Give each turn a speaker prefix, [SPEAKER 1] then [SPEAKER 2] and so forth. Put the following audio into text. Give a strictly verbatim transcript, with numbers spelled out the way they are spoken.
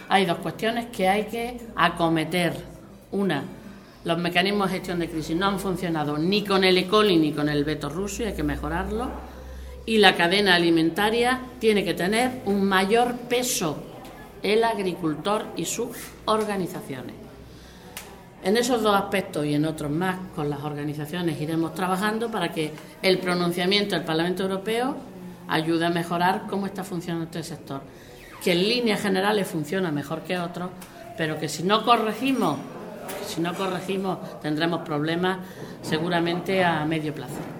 [SPEAKER 1] hay dos cuestiones que hay que acometer. Una, los mecanismos de gestión de crisis no han funcionado ni con el E. coli ni con el veto ruso y hay que mejorarlo. Y la cadena alimentaria tiene que tener un mayor peso, el agricultor y sus organizaciones. En esos dos aspectos y en otros más con las organizaciones iremos trabajando para que el pronunciamiento del Parlamento Europeo ayude a mejorar cómo está funcionando este sector, que en líneas generales funciona mejor que otros, pero que si no corregimos, si no corregimos tendremos problemas seguramente a medio plazo.